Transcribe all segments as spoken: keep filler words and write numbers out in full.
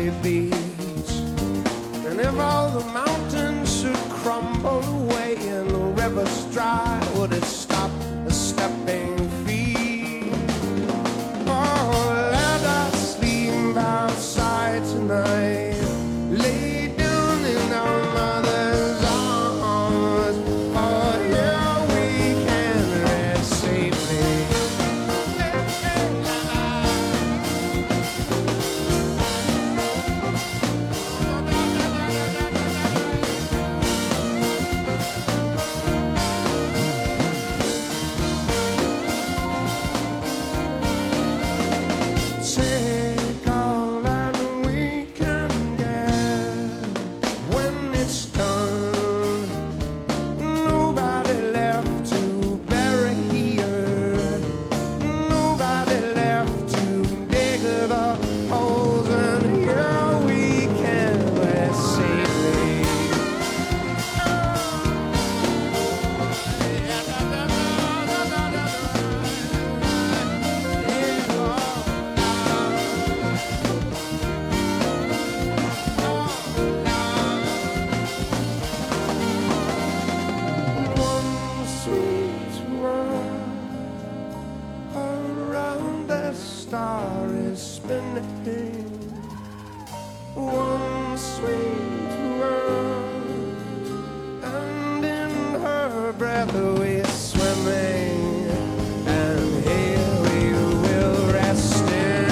Miami Beach. And if all the mountains should crumble away and the rivers dry, would it stop the stepping feet? Oh, let us sleep outside tonight, lay down in our mother's arms. Oh, here we can rest safely. Take all that we can get when it's done. Nobody left to bury here. Nobody left to dig the holes, and here we can rest safely. One sweet world around the star is spinning. One sweet world, and in her breath we're swimming, and here we will rest in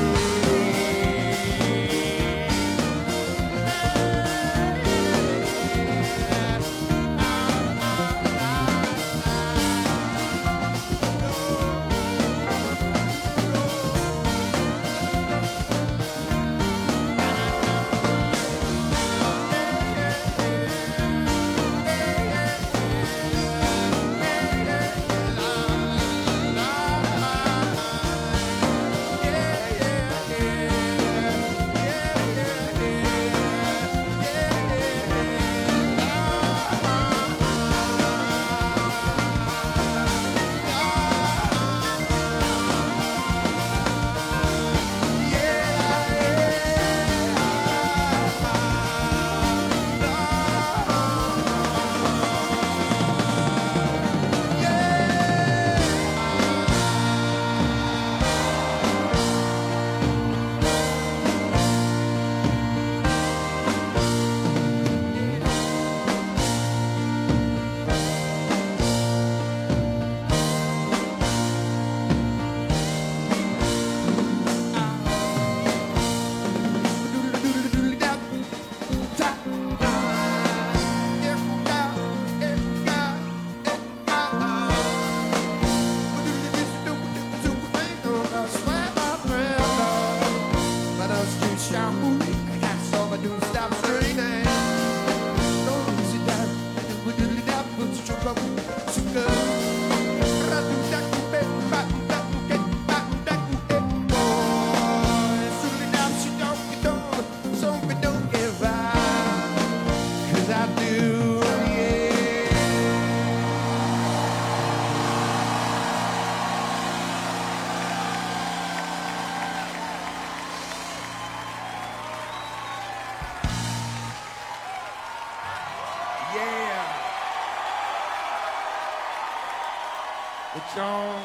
It's on.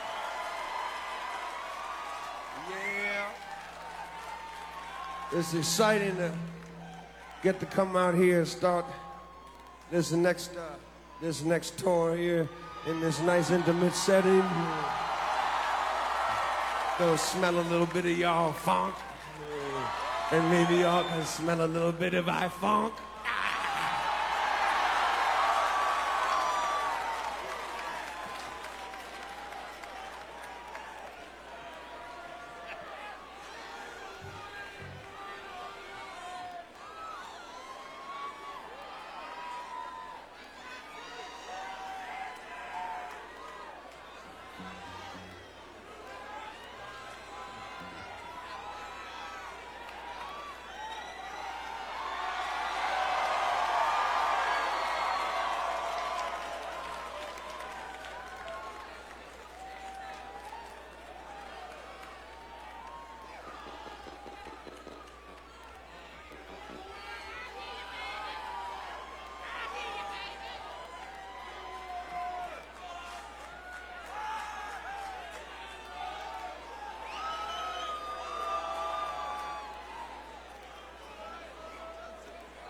Yeah. It's exciting to get to come out here and start this next uh, this next tour here in this nice intimate setting. Gonna smell a little bit of y'all funk, and maybe y'all can smell a little bit of I funk.